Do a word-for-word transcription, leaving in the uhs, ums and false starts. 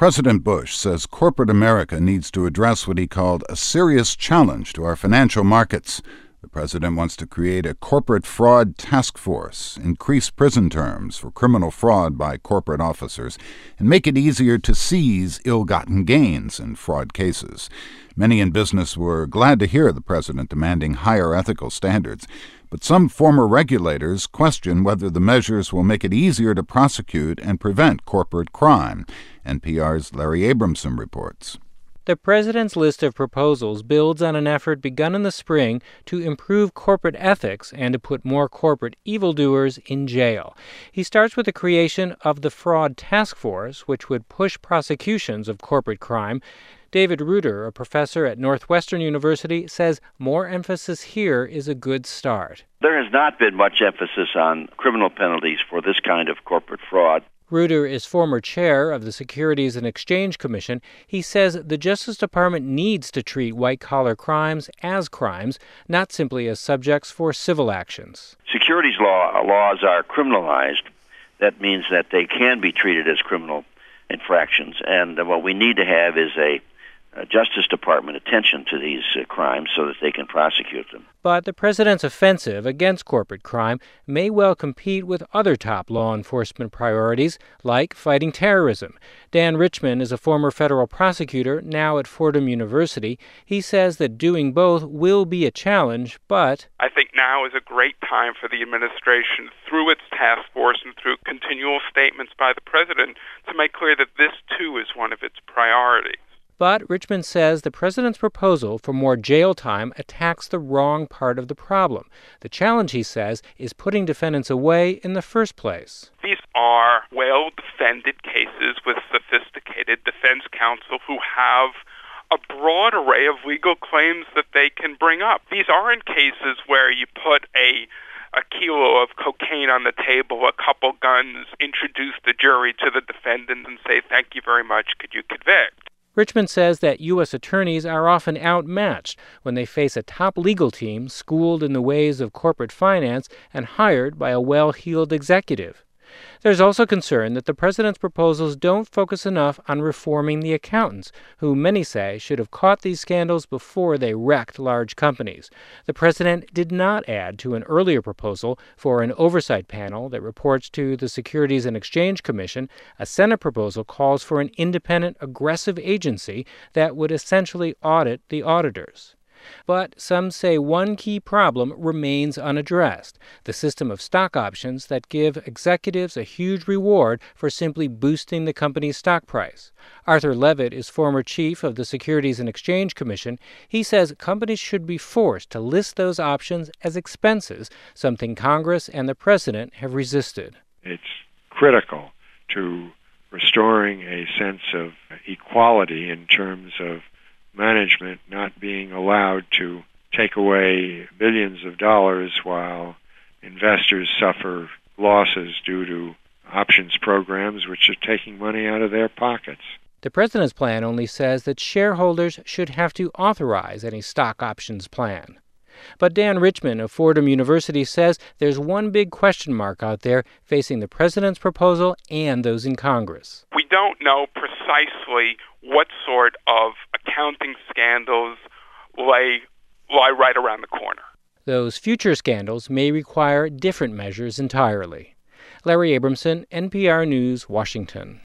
President Bush says corporate America needs to address what he called a serious challenge to our financial markets. The president wants to create a corporate fraud task force, increase prison terms for criminal fraud by corporate officers, and make it easier to seize ill-gotten gains in fraud cases. Many in business were glad to hear the president demanding higher ethical standards, but some former regulators question whether the measures will make it easier to prosecute and prevent corporate crime. N P R's Larry Abramson reports. The president's list of proposals builds on an effort begun in the spring to improve corporate ethics and to put more corporate evildoers in jail. He starts with the creation of the Fraud Task Force, which would push prosecutions of corporate crime. David Ruder, a professor at Northwestern University, says more emphasis here is a good start. There has not been much emphasis on criminal penalties for this kind of corporate fraud. Ruder is former chair of the Securities and Exchange Commission. He says the Justice Department needs to treat white-collar crimes as crimes, not simply as subjects for civil actions. Securities law laws are criminalized. That means that they can be treated as criminal infractions. And what we need to have is a Uh, Justice Department attention to these uh, crimes so that they can prosecute them. But the president's offensive against corporate crime may well compete with other top law enforcement priorities, like fighting terrorism. Dan Richman is a former federal prosecutor, now at Fordham University. He says that doing both will be a challenge, but I think now is a great time for the administration, through its task force and through continual statements by the president, to make clear that this, too, is one of its priorities. But Richmond says the president's proposal for more jail time attacks the wrong part of the problem. The challenge, he says, is putting defendants away in the first place. These are well-defended cases with sophisticated defense counsel who have a broad array of legal claims that they can bring up. These aren't cases where you put a a kilo of cocaine on the table, a couple guns, introduce the jury to the defendant and say, thank you very much, could you convict? Richmond says that U S attorneys are often outmatched when they face a top legal team schooled in the ways of corporate finance and hired by a well-heeled executive. There's also concern that the president's proposals don't focus enough on reforming the accountants, who many say should have caught these scandals before they wrecked large companies. The president did not add to an earlier proposal for an oversight panel that reports to the Securities and Exchange Commission. A Senate proposal calls for an independent, aggressive agency that would essentially audit the auditors. But some say one key problem remains unaddressed: the system of stock options that give executives a huge reward for simply boosting the company's stock price. Arthur Levitt is former chief of the Securities and Exchange Commission. He says companies should be forced to list those options as expenses, something Congress and the president have resisted. It's critical to restoring a sense of equality in terms of management not being allowed to take away billions of dollars while investors suffer losses due to options programs which are taking money out of their pockets. The president's plan only says that shareholders should have to authorize any stock options plan. But Dan Richman of Fordham University says there's one big question mark out there facing the president's proposal and those in Congress. We don't know precisely what sort of accounting scandals lie, lie right around the corner. Those future scandals may require different measures entirely. Larry Abramson, N P R News, Washington.